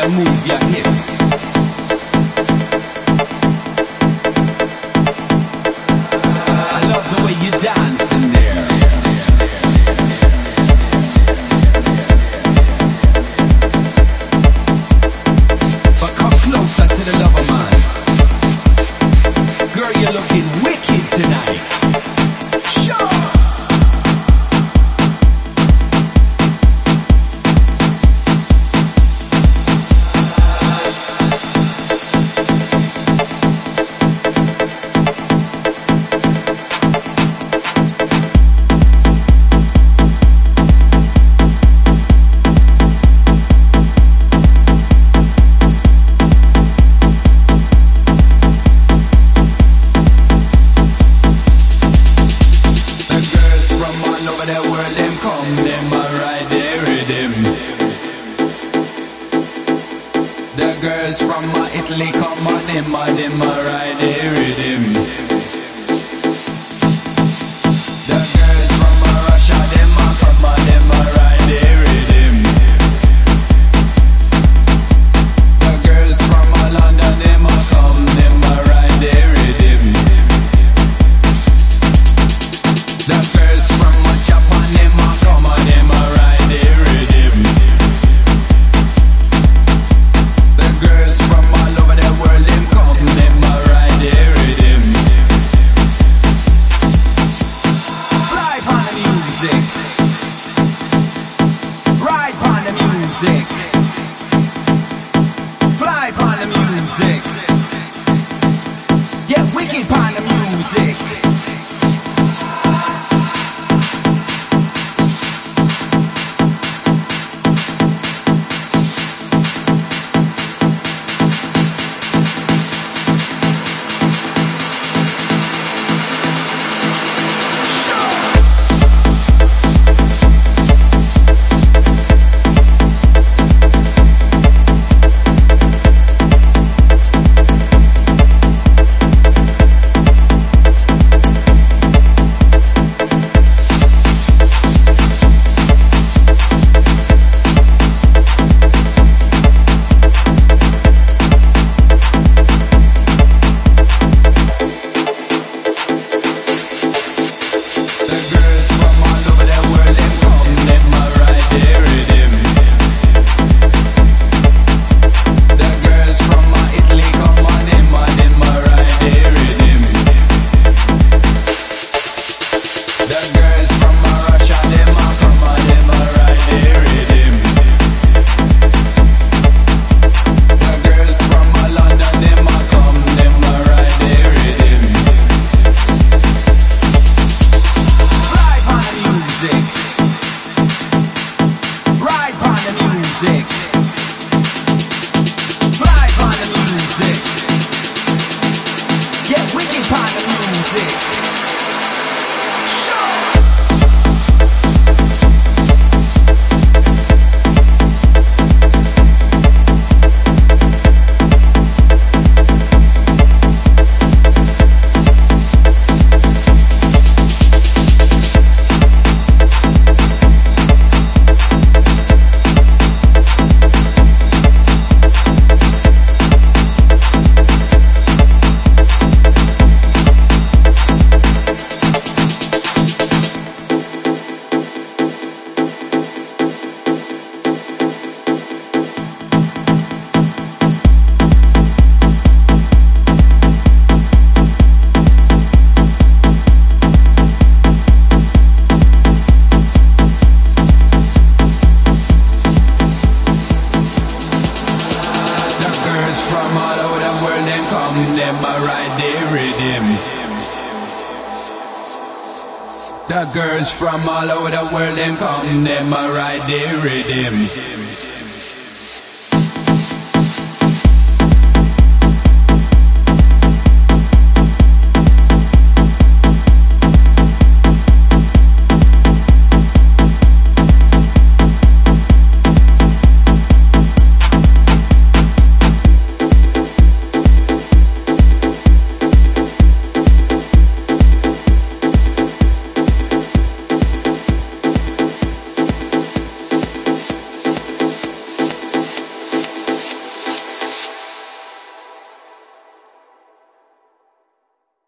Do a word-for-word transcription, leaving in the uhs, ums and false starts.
you move your hips. I love the way you dance in there. But come closer to the lover man. Girl, you're looking wicked tonight. Sure. The girls from uh, Italy come on, them uh, them uh, ride the rhythm. The girls from uh, Russia, them uh, come on, them uh, ride the rhythm. The girls from uh, London, them uh, come, them uh, ride the rhythm. The girls from uh, Japan, them uh, come on, them uh, ride the rhythm. Girls from all over the world, them come, them a ride the rhythm. Fly upon the music, ride upon the music, fly upon the music, get wicked upon the music. The girls from all over the world, them come, them a ride the rhythm.